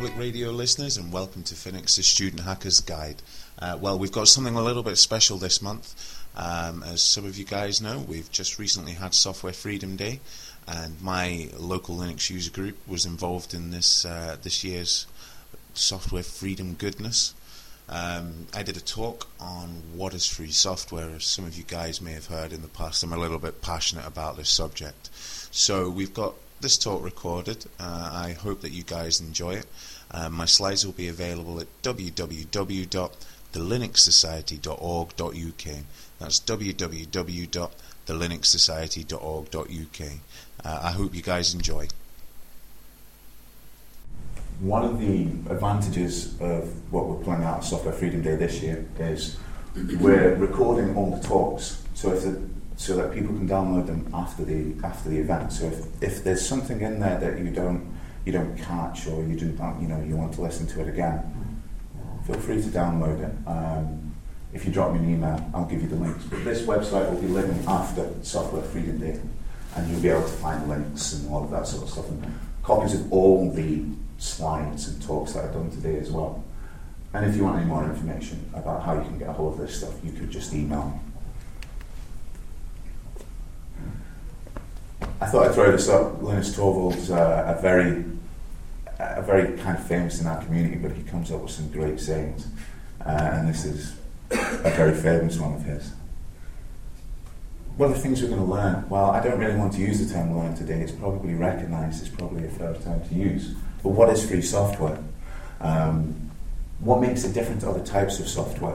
Public Radio listeners, and welcome to Phoenix's Student Hackers Guide. Well, we've got something a little bit special this month. As some of you guys know, we've just recently had Software Freedom Day, and my local Linux user group was involved in this year's Software Freedom Goodness. I did a talk on what is free software. As some of you guys may have heard in the past, I'm a little bit passionate about this subject. So we've got this talk recorded. I hope that you guys enjoy it. My slides will be available at www.thelinuxsociety.org.uk. That's www.thelinuxsociety.org.uk. I hope you guys enjoy. One of the advantages of what we're pulling out of Software Freedom Day this year is we're recording all the talks, so that people can download them after the event. So if there's something in there that you don't catch, or you want to listen to it again, feel free to download it. If you drop me an email, I'll give you the links. But this website will be living after Software Freedom Day, and you'll be able to find links and all of that sort of stuff, and copies of all the slides and talks that I've done today as well. And if you want any more information about how you can get a hold of this stuff, you could just email me. I thought I'd throw this up. Linus Torvalds, a very kind of famous in our community, but he comes up with some great sayings, and this is a very famous one of his. What are the things we're going to learn? Well, I don't really want to use the term learn today. It's probably recognised, it's probably a fair term to use. But what is free software? What makes it different to other types of software?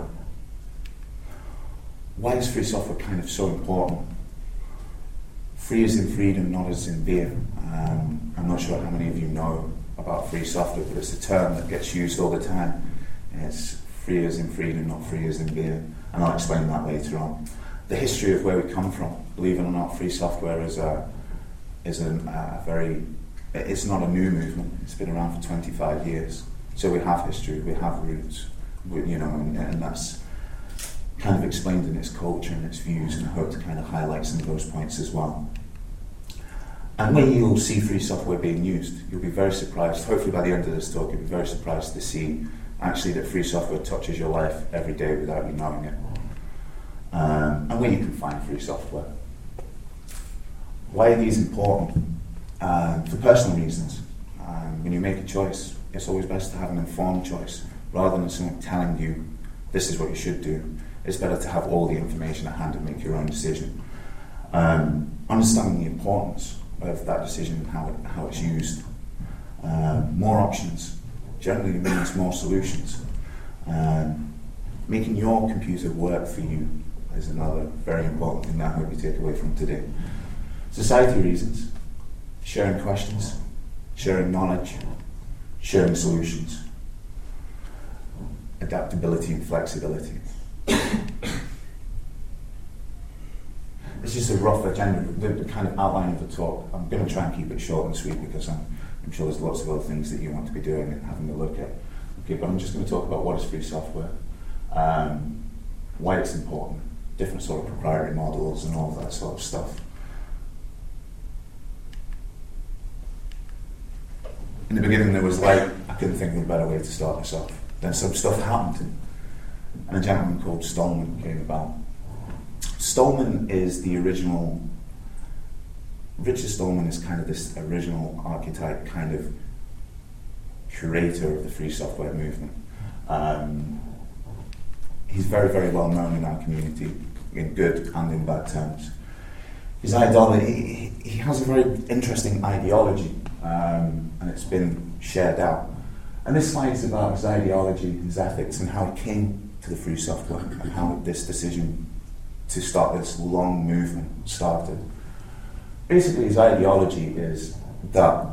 Why is free software kind of so important? Free as in freedom, not as in beer. I'm not sure how many of you know about free software, but it's a term that gets used all the time. It's free as in freedom, not free as in beer. And I'll explain that later on. The history of where we come from. Believe it or not, free software is it's not a new movement. It's been around for 25 years. So we have history, we have roots, and that's kind of explained in its culture and its views, and I hope to kind of highlight some of those points as well. And when you'll see free software being used, you'll be very surprised. Hopefully by the end of this talk, you'll be very surprised to see actually that free software touches your life every day without you knowing it. And where you can find free software. Why are these important? For personal reasons. When you make a choice, it's always best to have an informed choice rather than someone telling you this is what you should do. It's better to have all the information at hand and make your own decision. Understanding the importance of that decision and how it's used. More options generally means more solutions. Making your computer work for you is another very important thing that I hope you take away from today. Society reasons. Sharing questions, sharing knowledge, sharing solutions. Adaptability and flexibility. It's just a rough agenda, the kind of outline of the talk. I'm going to try and keep it short and sweet because I'm sure there's lots of other things that you want to be doing and having a look at. Okay, but I'm just going to talk about what is free software, why it's important, different sort of proprietary models and all of that sort of stuff. In the beginning there was light. I couldn't think of a better way to start this off. Then some stuff happened and a gentleman called Stallman came about. Stallman is the original, Richard Stallman is kind of this original archetype, kind of curator of the free software movement. He's very, very well known in our community, in good and in bad terms. His ideology, he has a very interesting ideology, and it's been shared out. And this slide is about his ideology, his ethics, and how he came to the free software, and how this decision to start this long movement started. Basically, his ideology is that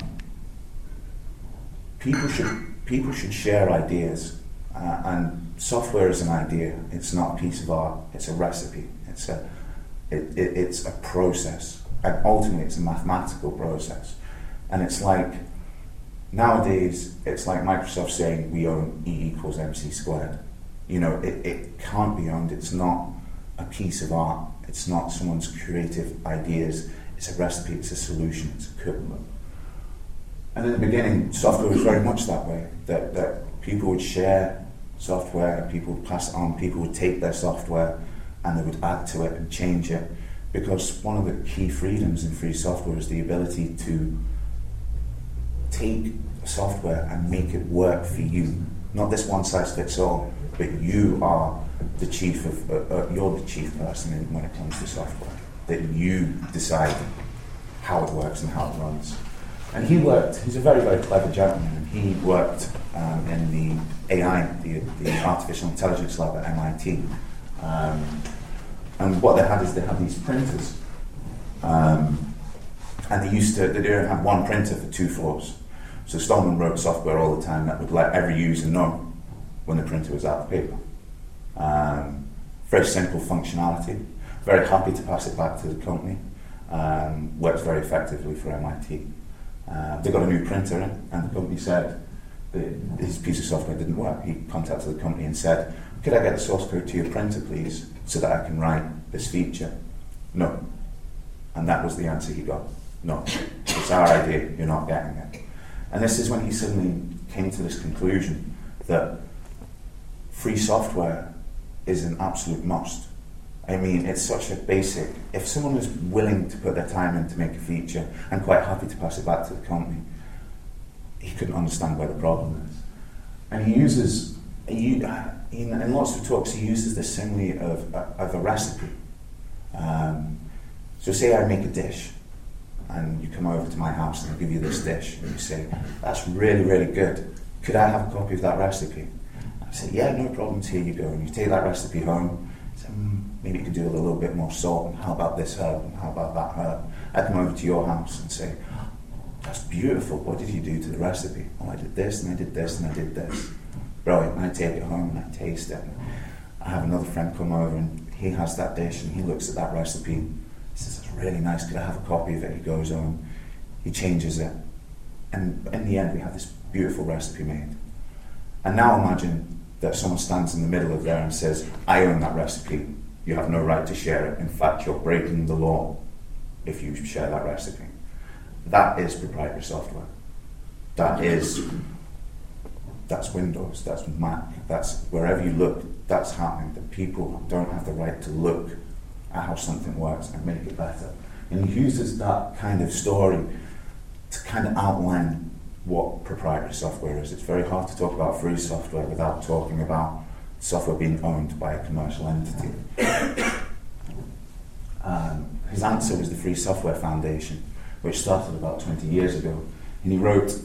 people should share ideas, and software is an idea. It's not a piece of art. It's a recipe. It's a process, and ultimately, it's a mathematical process. And it's like nowadays, it's like Microsoft saying we own E equals MC squared. It can't be owned. It's not a piece of art. It's not someone's creative ideas. It's a recipe. It's a solution. It's equivalent. And in the beginning, software was very much that way, that people would share software, people would pass it on, people would take their software and they would add to it and change it, because one of the key freedoms in free software is the ability to take software and make it work for you. Not this one-size-fits-all, but you are the chief of, you're the chief person when it comes to software, that you decide how it works and how it runs. And he's a very, very clever gentleman, and he worked in the AI, the Artificial Intelligence Lab at MIT. And what they had these printers. And they didn't have one printer for 2 floors. So Stallman wrote software all the time that would let every user know when the printer was out of paper. Very simple functionality. Very happy to pass it back to the company. Works very effectively for MIT. They got a new printer in, and the company said his piece of software didn't work. He contacted the company and said, "Could I get the source code to your printer, please, so that I can write this feature?" No. And that was the answer he got. No. It's our idea, you're not getting it. And this is when he suddenly came to this conclusion that free software is an absolute must. I mean, it's such a basic. If someone was willing to put their time in to make a feature and quite happy to pass it back to the company, he couldn't understand where the problem is. And he uses, in lots of talks, he uses the simile of a recipe. So say I make a dish, and you come over to my house and I give you this dish, and you say, "That's really, really good. Could I have a copy of that recipe?" I say, "Yeah, no problems, here you go." And you take that recipe home, say, maybe you could do with a little bit more salt, and how about this herb, and how about that herb? I come over to your house and say, "That's beautiful, what did you do to the recipe?" "Oh, I did this, and I did this, and I did this." Brilliant. And I take it home and I taste it. I have another friend come over and he has that dish and he looks at that recipe. He says, "It's really nice, could I have a copy of it?" He goes home, he changes it, and in the end we have this beautiful recipe made. And now imagine that someone stands in the middle of there and says, "I own that recipe, you have no right to share it. In fact, you're breaking the law if you share that recipe." That is proprietary software. That's Windows, that's Mac, that's wherever you look, that's happening. The people don't have the right to look at how something works and make it better. And he uses that kind of story to kind of outline what proprietary software is. It's very hard to talk about free software without talking about software being owned by a commercial entity. His answer was the Free Software Foundation, which started about 20 years ago. And he wrote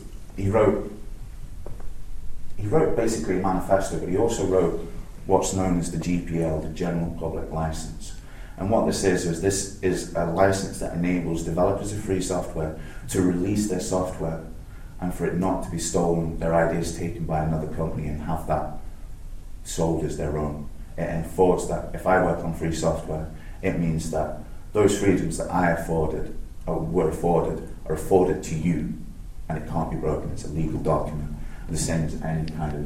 basically a manifesto, but he also wrote what's known as the GPL, the General Public License. And what this is a license that enables developers of free software to release their software and for it not to be stolen, their ideas taken by another company and have that sold as their own. It enforces that if I work on free software, it means that those freedoms that I afforded or were afforded are afforded to you, and it can't be broken. It's a legal document, the same as any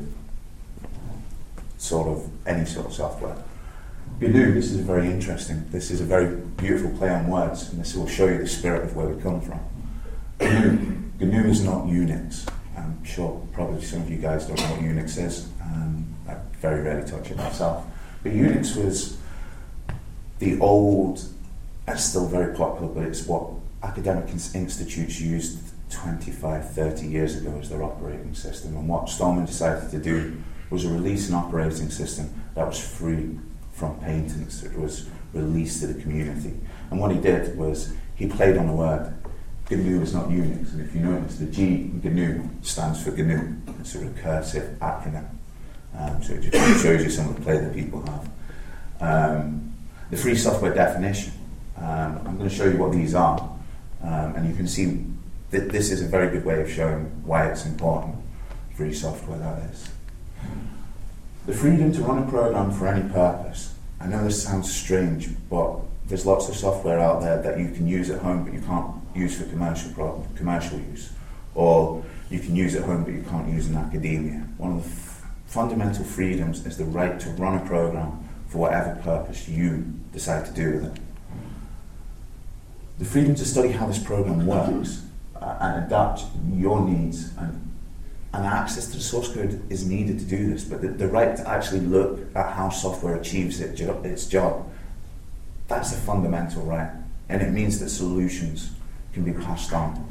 sort of software. GNU, this is very interesting. This is a very beautiful play on words, and this will show you the spirit of where we come from. GNU is not Unix. I'm sure probably some of you guys don't know what Unix is. I very rarely touch it myself. But Unix was the old, it's still very popular, but it's what academic institutes used 25, 30 years ago as their operating system. And what Stallman decided to do was release an operating system that was free from patents. It was released to the community. And what he did was he played on a word. GNU is not Unix. And if you notice, the G in GNU stands for GNU. It's a recursive acronym. So it just shows you some of the play that people have. The free software definition. I'm going to show you what these are. And you can see that this is a very good way of showing why it's important. Free software, that is. The freedom to run a program for any purpose. I know this sounds strange, but there's lots of software out there that you can use at home, but you can't use for commercial use. Or you can use at home, but you can't use in academia. One of the fundamental freedoms is the right to run a program for whatever purpose you decide to do with it. The freedom to study how this program works. and adapt your needs, and access to the source code is needed to do this, but the right to actually look at how software achieves its job, that's a fundamental right, and it means that solutions can be passed on.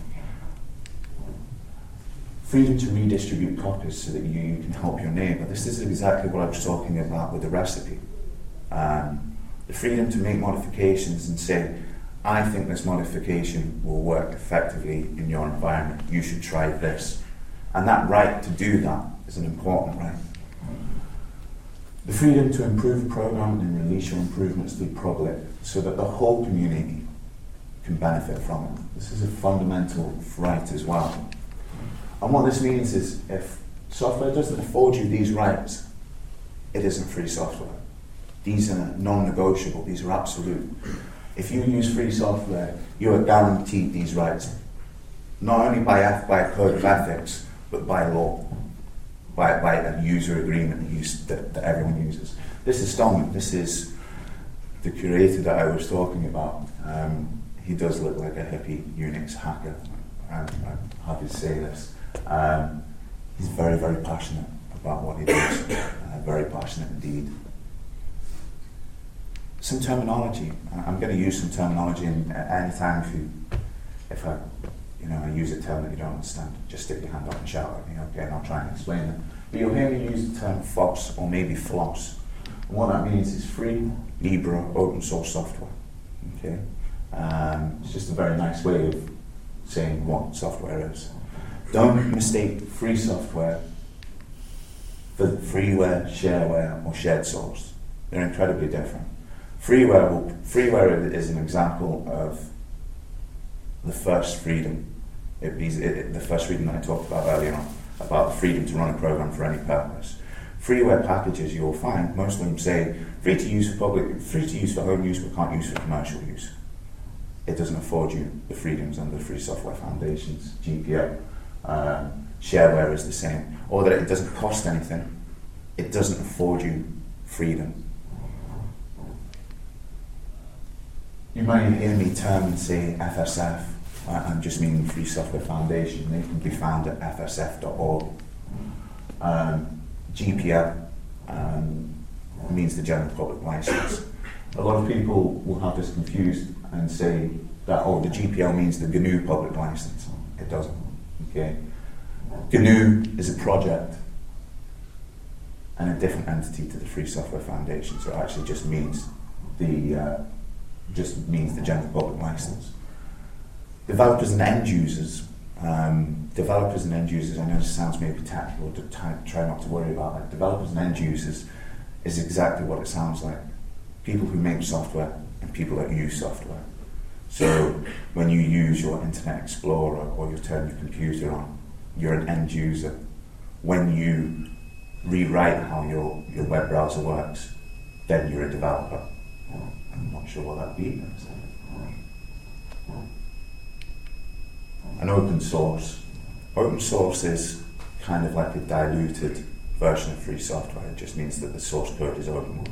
Freedom to redistribute copies so that you can help your neighbour. This is exactly what I was talking about with the recipe. The freedom to make modifications and say, I think this modification will work effectively in your environment. You should try this. And that right to do that is an important right. The freedom to improve a program and release your improvements to the public so that the whole community can benefit from it. This is a fundamental right as well. And what this means is if software doesn't afford you these rights, it isn't free software. These are non-negotiable, these are absolute. If you use free software, you are guaranteed these rights, not only by a code of ethics, but by law, by a user agreement that everyone uses. This is Stallman. This is the curator that I was talking about. He does look like a hippie Unix hacker. I'm happy to say this. He's very, very passionate about what he does. Very passionate indeed. Some terminology. I'm going to use some terminology, and any time if I use a term that you don't understand, just stick your hand up and shout at me, okay, and I'll try and explain it. But you'll hear me use the term FOSS, or maybe FLOSS. And what that means is free, libre, open source software. Okay? It's just a very nice way of saying what software is. Don't mistake free software for freeware, shareware, or shared source. They're incredibly different. Freeware is an example of the first freedom. The first freedom that I talked about earlier on, about the freedom to run a program for any purpose. Freeware packages, you'll find, most of them say free to use for home use, but can't use for commercial use. It doesn't afford you the freedoms under the Free Software Foundation's GPL. Shareware is the same. Or that it doesn't cost anything. It doesn't afford you freedom. You might hear me term and say FSF. I'm just meaning Free Software Foundation. They can be found at fsf.org. GPL means the General Public License. A lot of people will have this confused and say that, the GPL means the GNU Public License. It doesn't. Okay. GNU is a project and a different entity to the Free Software Foundation, so it actually just means the General Public License. Developers and end users. I know this sounds maybe technical, try not to worry about it. Developers and end users is exactly what it sounds like. People who make software and people that use software. So when you use your Internet Explorer or you turn your computer on, you're an end user. When you rewrite how your web browser works, then you're a developer. I'm not sure what that means. And open source. Open source is kind of like a diluted version of free software. It just means that the source code is open.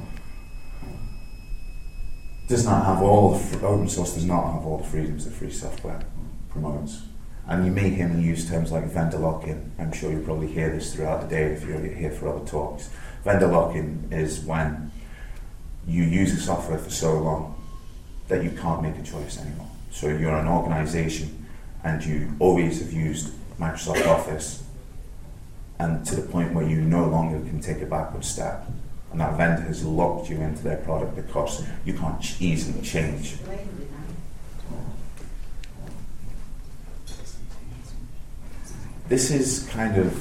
Open source does not have all the freedoms that free software promotes. And you may hear me use terms like vendor lock-in. I'm sure you'll probably hear this throughout the day if you're here for other talks. Vendor lock-in is when you use a software for so long that you can't make a choice anymore. So you're an organization and you always have used Microsoft Office, and to the point where you no longer can take a backward step. And that vendor has locked you into their product because you can't easily change. This is kind of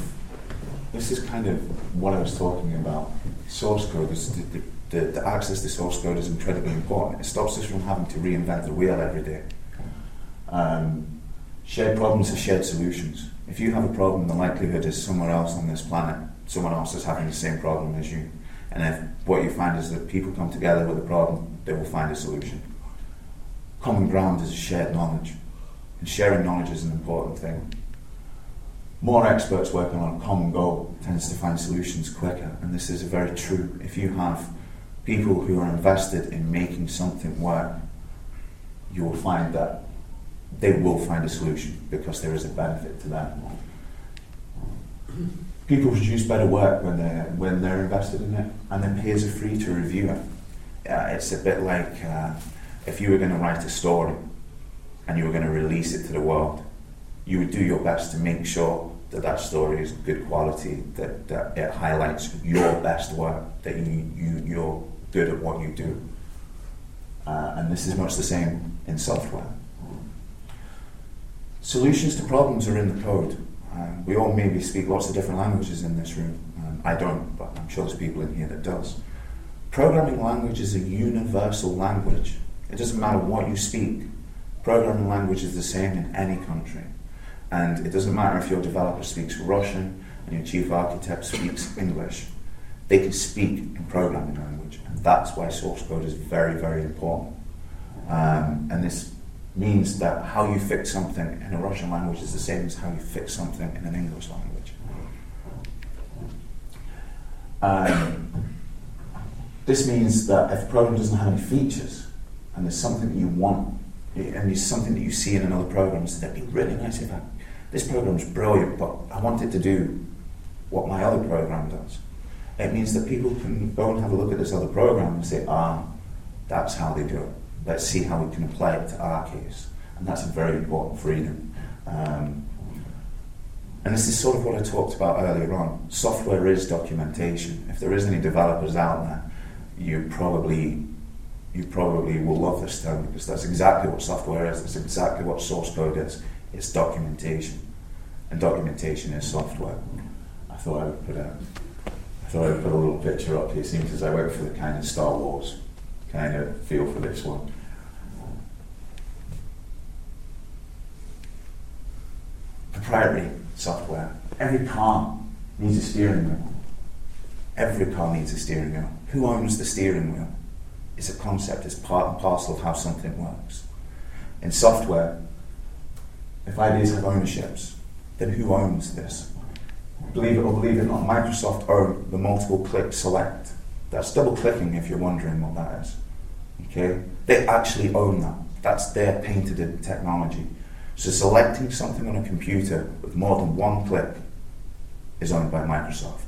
what I was talking about. Source code is the access to source code is incredibly important. It stops us from having to reinvent the wheel every day. Shared problems are shared solutions. If you have a problem, the likelihood is somewhere else on this planet, someone else is having the same problem as you. And if what you find is that people come together with a problem, they will find a solution. Common ground is shared knowledge. And sharing knowledge is an important thing. More experts working on a common goal tends to find solutions quicker, and this is very true. If you have people who are invested in making something work, you will find that they will find a solution because there is a benefit to them. People produce better work when they're invested in it, and their peers are free to review it. It's a bit like if you were going to write a story and you were going to release it to the world, you would do your best to make sure that that story is good quality, that it highlights your best work, that you're good at what you do. And this is much the same in software. Solutions to problems are in the code. We all maybe speak lots of different languages in this room. I don't, but I'm sure there's people in here that does. Programming language is a universal language. It doesn't matter what you speak. Programming language is the same in any country. And it doesn't matter if your developer speaks Russian and your chief architect speaks English. They can speak in programming language. And that's why source code is very, very important. And this means that how you fix something in a Russian language is the same as how you fix something in an English language. This means that if a program doesn't have any features, and there's something that you want, and there's something that you see in another program, so that'd be really nice if this program's brilliant, but I want it to do what my other program does. It means that people can go and have a look at this other program and say, that's how they do it. Let's see how we can apply it to our case. And that's a very important freedom. And this is sort of what I talked about earlier on. Software is documentation. If there is any developers out there, you probably will love this term, because that's exactly what software is. That's exactly what source code is. It's documentation. And documentation is software. I thought I would put a little picture up here. It seems as I went for the kind of Star Wars kind of feel for this one. Proprietary software. Every car needs a steering wheel. Every car needs a steering wheel. Who owns the steering wheel? It's a concept. It's part and parcel of how something works. In software, if ideas have ownerships, then who owns this? Believe it or believe it not, Microsoft own the multiple click select. That's double clicking, if you're wondering what that is. Okay? They actually own that. That's their patented in technology. So selecting something on a computer with more than one click is owned by Microsoft.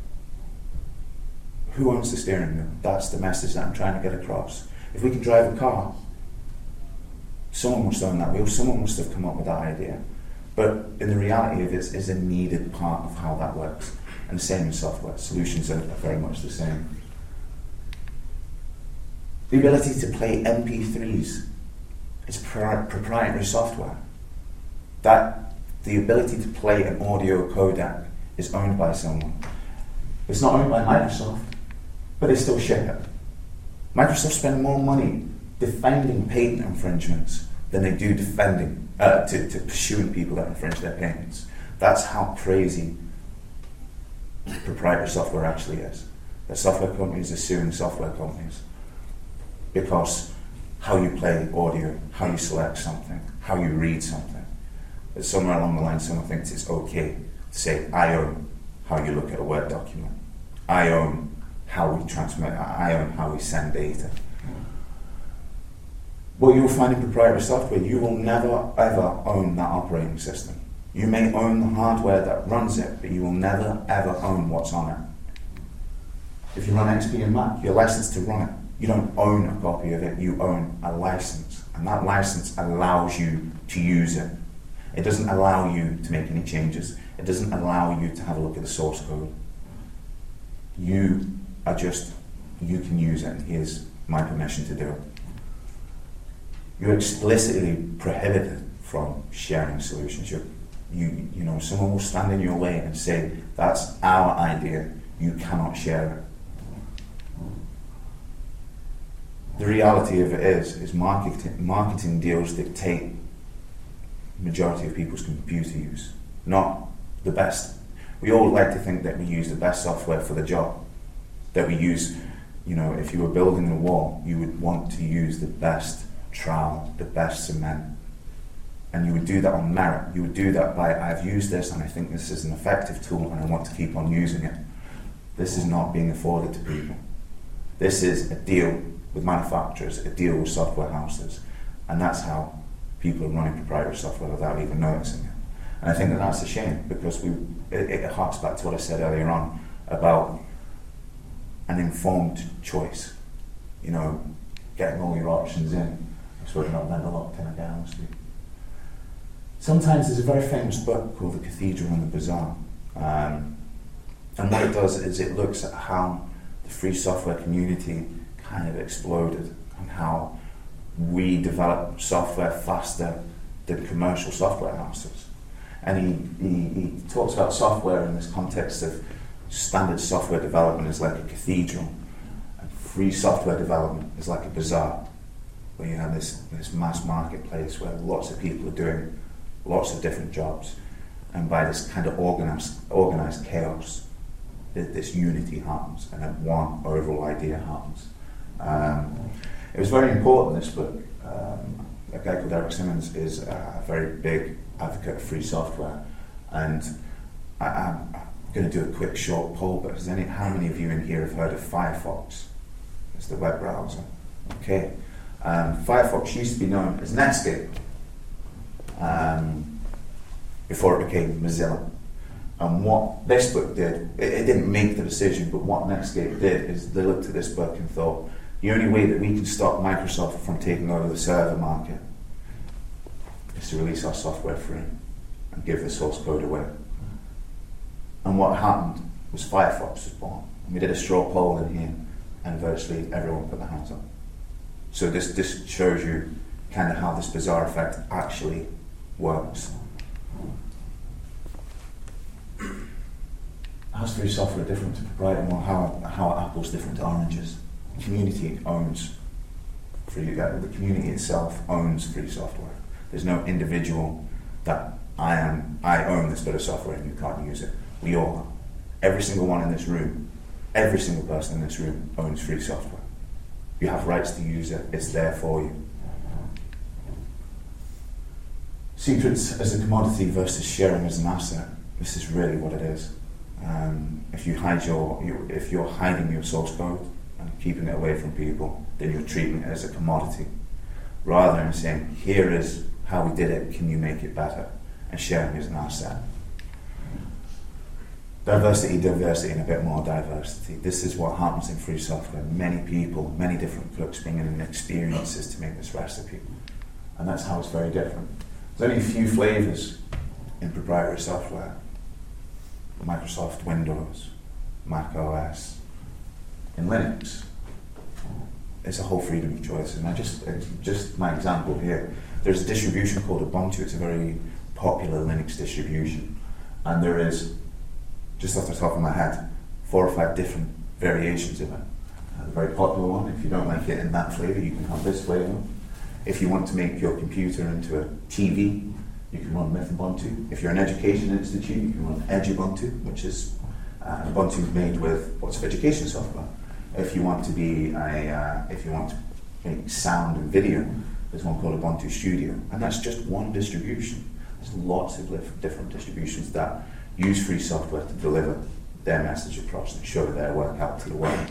Who owns the steering wheel? That's the message that I'm trying to get across. If we can drive a car, someone must own that wheel, someone must have come up with that idea. But in the reality of it, is a needed part of how that works. And the same in software. Solutions are very much the same. The ability to play MP3s is proprietary software. That the ability to play an audio codec is owned by someone. It's not owned by Microsoft, but they still ship it. Microsoft spend more money defending patent infringements than they do defending to pursuing people that infringe their patents. That's how crazy proprietary software actually is. That software companies are suing software companies because how you play audio, how you select something, how you read something. But somewhere along the line, someone thinks it's okay to say, I own how you look at a Word document. I own how we transmit, I own how we send data. What you'll find in proprietary software, you will never ever own that operating system. You may own the hardware that runs it, but you will never ever own what's on it. If you run XP and Mac, you're licensed to run it. You don't own a copy of it, you own a license. And that license allows you to use it. It doesn't allow you to make any changes. It doesn't allow you to have a look at the source code. You can use it, and here's my permission to do it. You're explicitly prohibited from sharing solutions. Someone will stand in your way and say, that's our idea, you cannot share it. The reality of it is marketing deals dictate the majority of people's computer use, not the best. We all like to think that we use the best software for the job, that we use, if you were building a wall, you would want to use the best trowel, the best cement, and you would do that on merit. You would do that by, I've used this and I think this is an effective tool and I want to keep on using it. This is not being afforded to people. This is a deal with manufacturers, a deal with software houses, and that's how people are running proprietary software without even noticing it. And I think that that's a shame, because it harks back to what I said earlier on about an informed choice. You know, getting all your options in. I suppose you're not meant to lock in again, honestly. Sometimes there's a very famous book called The Cathedral and the Bazaar. And what it does is it looks at how the free software community kind of exploded, and how we develop software faster than commercial software houses. And he talks about software in this context of standard software development is like a cathedral, and free software development is like a bazaar, where you have this mass marketplace where lots of people are doing lots of different jobs, and by this kind of organized chaos, this unity happens, and then one overall idea happens. It was very important, this book. A guy called Eric Simmons is a very big advocate of free software, and I'm going to do a quick short poll, but how many of you in here have heard of Firefox? It's the web browser. Okay. Firefox used to be known as Netscape before it became Mozilla. And what this book did, it didn't make the decision, but what Netscape did is they looked at this book and thought, the only way that we can stop Microsoft from taking over the server market is to release our software free and give the source code away. And what happened was Firefox was born. And we did a straw poll in here, and virtually everyone put their hands up. So this shows you kind of how this bizarre effect actually works. How's free software different to proprietary? Well, how are apples different to oranges? The community owns free. The community itself owns free software. There's no individual that I own this bit of software and you can't use it. We all are. Every single one in this room, every single person in this room owns free software. You have rights to use it. It's there for you. Secrets as a commodity versus sharing as an asset. This is really what it is. If you're hiding your source code and keeping it away from people, then you're treating it as a commodity, rather than saying, here is how we did it, can you make it better? And sharing as an asset. Diversity, and a bit more diversity. This is what happens in free software. Many people, many different cooks bring in experiences to make this recipe. And that's how it's very different. There's only a few flavors in proprietary software. Microsoft Windows, Mac OS. In Linux, it's a whole freedom of choice. And just my example here, there's a distribution called Ubuntu. It's a very popular Linux distribution. And there is, just off the top of my head, 4 or 5 different variations of it. The very popular one, if you don't like it in that flavour, you can have this flavour. If you want to make your computer into a TV, you can run Mythubuntu. If you're an education institute, you can run Edubuntu, which is Ubuntu made with lots of education software. If you want to make sound and video, there's one called Ubuntu Studio, and that's just one distribution. There's lots of different distributions that use free software to deliver their message across and show their work out to the world.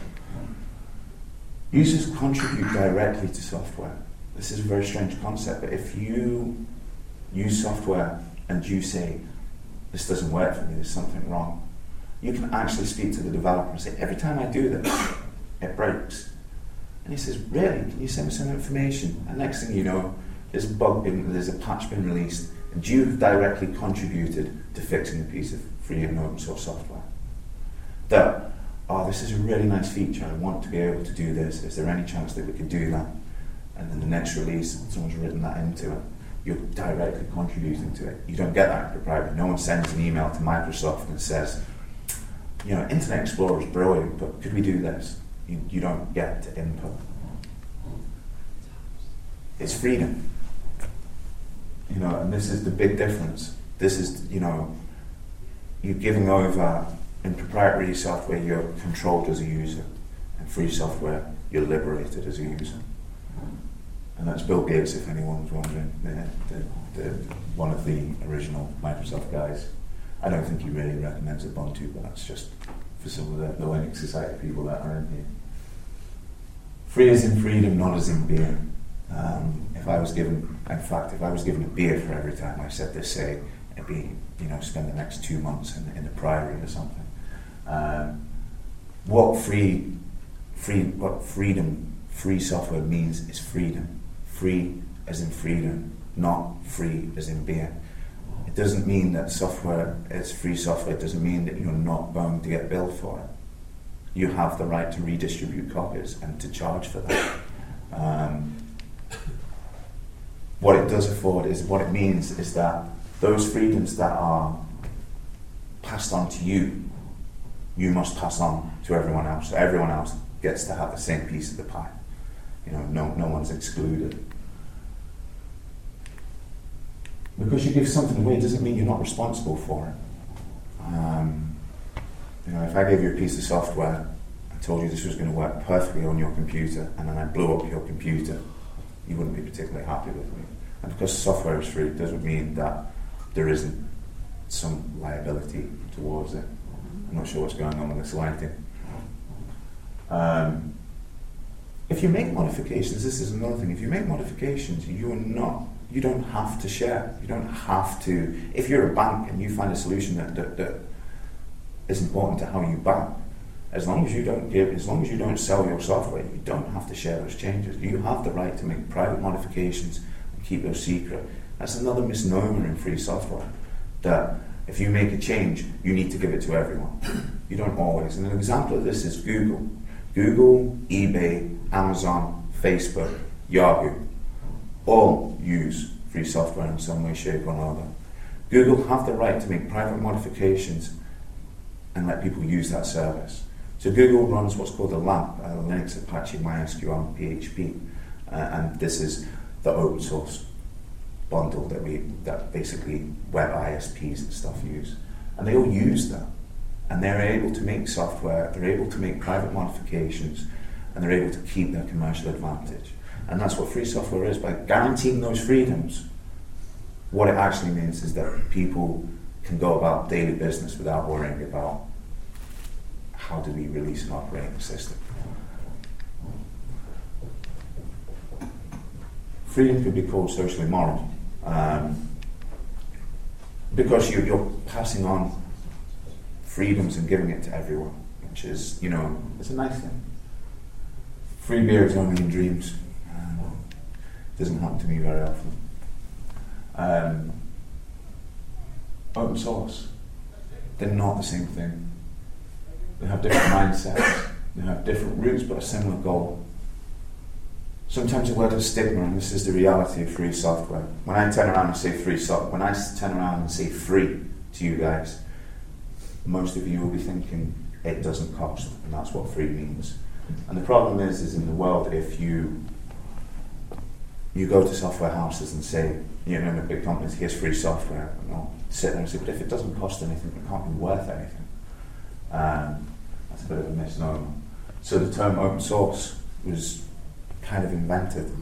Users contribute directly to software. This is a very strange concept, but if you use software and you say, this doesn't work for me, there's something wrong, you can actually speak to the developer and say, every time I do this, it breaks. And he says, really? Can you send me some information? And next thing you know, there's a patch been released, and you've directly contributed to fixing a piece of free and open source software. This is a really nice feature, I want to be able to do this, is there any chance that we could do that? And then the next release, someone's written that into it. You're directly contributing to it. You don't get that in proprietary. No one sends an email to Microsoft and says, Internet Explorer is brilliant, but could we do this? You don't get to input. It's freedom. And this is the big difference. This is, you're giving over, in proprietary software, you're controlled as a user. In free software, you're liberated as a user. And that's Bill Gates, if anyone's wondering, one of the original Microsoft guys. I don't think he really recommends Ubuntu, but that's just for some of the Linux Society people that are in here. Free as in freedom, not as in beer. If I was given a beer for every time I said this, say, it'd be, spend the next 2 months in the Priory or something. What free software means is freedom. Free as in freedom, not free as in beer. It doesn't mean that software is free software. It doesn't mean that you're not going to get billed for it. You have the right to redistribute copies and to charge for that. What it does afford is, what it means is that those freedoms that are passed on to you, you must pass on to everyone else. So everyone else gets to have the same piece of the pie. No one's excluded. Because you give something away doesn't mean you're not responsible for it. If I gave you a piece of software, I told you this was going to work perfectly on your computer, and then I blew up your computer, you wouldn't be particularly happy with me. And because software is free, it doesn't mean that there isn't some liability towards it. I'm not sure what's going on with this lighting. If you make modifications, this is another thing. If you make modifications, you don't have to share. You don't have to. If you're a bank and you find a solution that is important to how you bank, as long as you don't sell your software, you don't have to share those changes. You have the right to make private modifications and keep those secret. That's another misnomer in free software, that if you make a change, you need to give it to everyone. You don't always. And an example of this is Google. Google, eBay, Amazon, Facebook, Yahoo, all use free software in some way, shape or another. Google have the right to make private modifications and let people use that service. So Google runs what's called a LAMP, Linux, Apache, MySQL, and PHP. And this is the open source bundle that basically web ISPs and stuff use. And they all use that. And they're able to make software, they're able to make private modifications, and they're able to keep their commercial advantage. And that's what free software is. By guaranteeing those freedoms, what it actually means is that people can go about daily business without worrying about how do we release an operating system. Freedom could be called socially moral, because you're passing on freedoms and giving it to everyone, which is, it's a nice thing. Free beer is only in dreams. Doesn't happen to me very often. Open source, they're not the same thing. They have different mindsets, they have different roots, but a similar goal. Sometimes the word has stigma, and this is the reality of free software. When I turn around and say free to you guys, most of you will be thinking it doesn't cost, and that's what free means. And the problem is in the world, if you go to software houses and say, in big companies, here's free software, and they'll sit there and say, but if it doesn't cost anything, it can't be worth anything. That's a bit of a misnomer. So the term open source was kind of invented,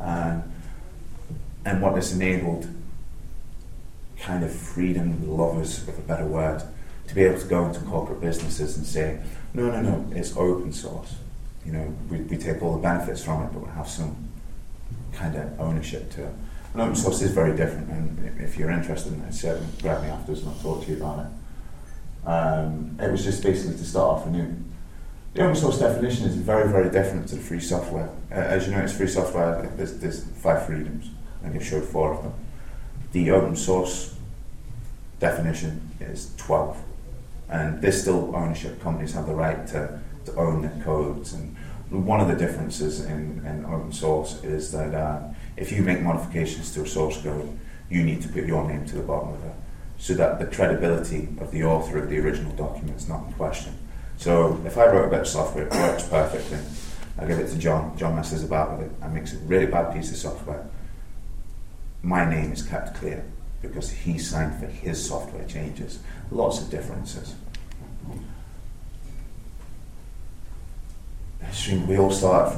and what this enabled kind of freedom lovers, with a better word, to be able to go into corporate businesses and say, no, it's open source. We take all the benefits from it, but we have some kind of ownership to it. And open source is very different, and if you're interested in it, grab me afterwards and I'll talk to you about it. It was just basically to start off anew. The open source definition is very, very different to the free software. As you know, it's free software, there's 5 freedoms. I think I showed 4 of them. The open source definition is 12. And there's still ownership. Companies have the right to own their codes. And one of the differences in open source is that if you make modifications to a source code, you need to put your name to the bottom of it, so that the credibility of the author of the original document is not in question. So if I wrote a bit of software, it works perfectly. I give it to John. John messes about with it and makes a really bad piece of software. My name is kept clear because he signed for his software changes. Lots of differences. We all start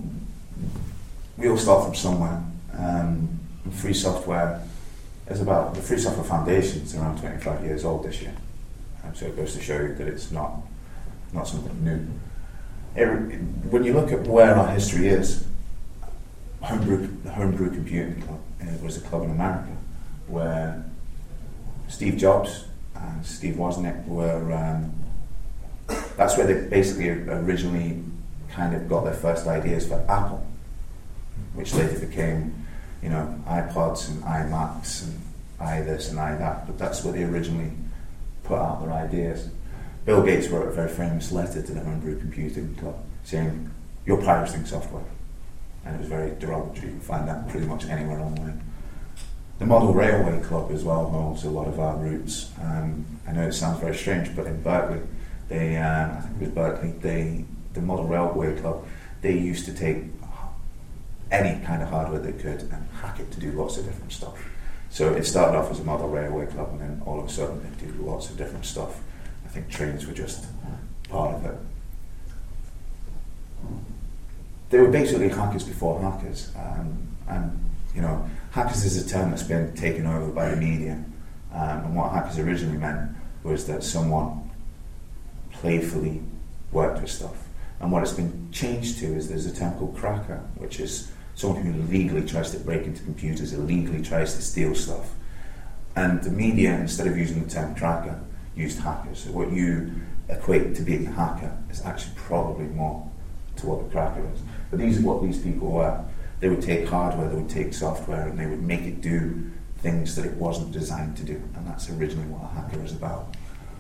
from somewhere. Free software is about the Free Software Foundation is around 25 years old this year, so it goes to show you that it's not something new. When you look at where our history is, the Homebrew Computing Club. It was a club in America where Steve Jobs and Steve Wozniak were. That's where they basically originally kind of got their first ideas for Apple, which later became, iPods and iMacs and iThis and iThat. But that's where they originally put out their ideas. Bill Gates wrote a very famous letter to the Homebrew Computing Club saying, "You're pirating software." And it was very derogatory. You can find that pretty much anywhere online. The Model Railway Club as well holds a lot of our roots. I know it sounds very strange, but in Berkeley, I think it was Berkeley, the Model Railway Club, they used to take any kind of hardware they could and hack it to do lots of different stuff. So it started off as a Model Railway Club, and then all of a sudden they do lots of different stuff. I think trains were just part of it. They were basically hackers before hackers, hackers is a term that's been taken over by the media, and what hackers originally meant was that someone playfully worked with stuff, and what it's been changed to is there's a term called cracker, which is someone who illegally tries to break into computers, illegally tries to steal stuff. And the media, instead of using the term cracker, used hackers. So what you equate to being a hacker is actually probably more to what the cracker is. But these are what these people were. They would take hardware, they would take software, and they would make it do things that it wasn't designed to do. And that's originally what a hacker is about.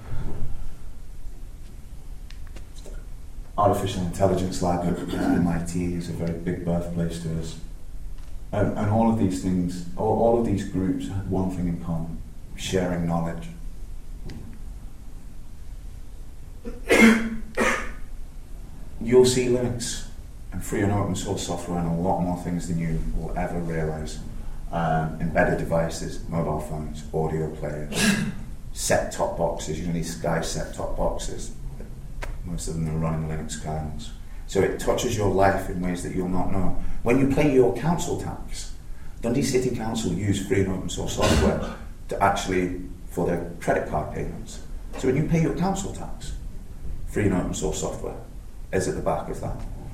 Artificial Intelligence Lab at MIT is a very big birthplace to us. And all of these things, all of these groups had one thing in common: sharing knowledge. You'll see Linux and free and open source software and a lot more things than you will ever realise. Embedded devices, mobile phones, audio players, set-top boxes, these Sky set-top boxes. Most of them are running Linux kernels. So it touches your life in ways that you'll not know. When you pay your council tax, Dundee City Council use free and open source software for their credit card payments. So when you pay your council tax, free and open source software is at the back of that.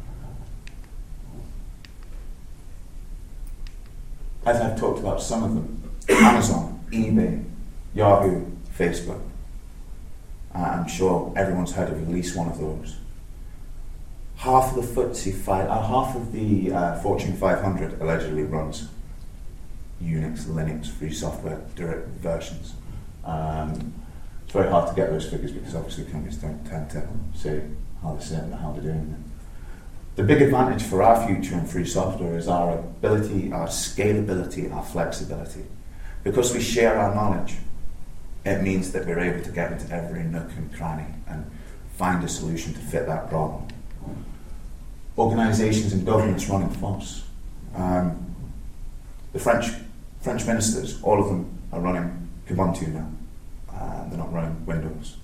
As I've talked about some of them, Amazon, eBay, Yahoo, Facebook. I'm sure everyone's heard of at least one of those. Half of the Fortune 500 allegedly runs Unix, Linux, free software, direct versions. It's very hard to get those figures because obviously companies don't tend to say how they're saying and how they're doing it. The big advantage for our future in free software is our ability, our scalability, our flexibility. Because we share our knowledge, it means that we're able to get into every nook and cranny and find a solution to fit that problem. Organisations and governments running FOSS. The French ministers, all of them are running Kubuntu now. They're not running Windows.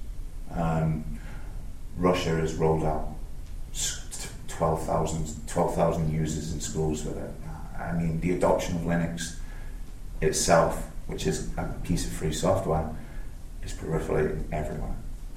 Russia has rolled out 12,000 users in schools with it. I mean, the adoption of Linux itself, which is a piece of free software, is proliferating everywhere.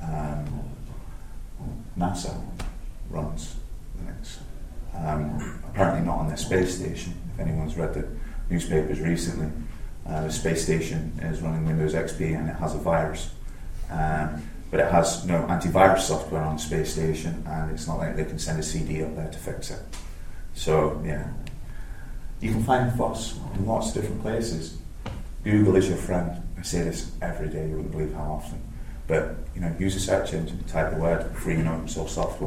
NASA runs Linux. Apparently not on their space station. If anyone's read the newspapers recently, the space station is running Windows XP and it has a virus. But it has no antivirus software on the space station, and it's not like they can send a CD up there to fix it. So, yeah. You can find FOSS in lots of different places. Google is your friend. I say this every day, you wouldn't believe how often. But, use a search engine, type the word free and open source software.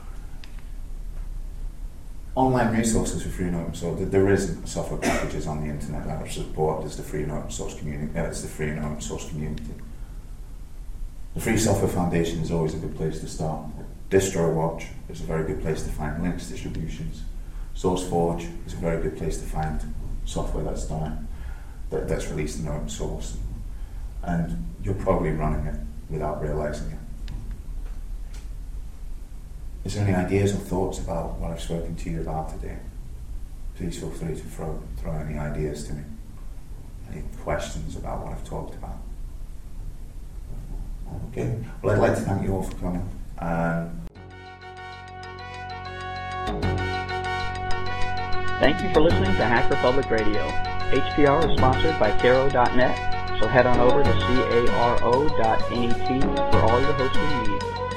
Online resources for free and open source. There isn't software packages on the internet that are supported as the free and open source community. It's the free and open source community. The Free Software Foundation is always a good place to start. DistroWatch is a very good place to find Linux distributions. SourceForge is a very good place to find software that's released in open source. And you're probably running it without realising it. Is there any ideas or thoughts about what I've spoken to you about today? Please feel free to throw any ideas to me. Any questions about what I've talked about? Okay. Well, I'd like to thank you all for coming. Thank you for listening to Hacker Public Radio. HPR is sponsored by Caro.net, so head on over to caro.net for all your hosting needs.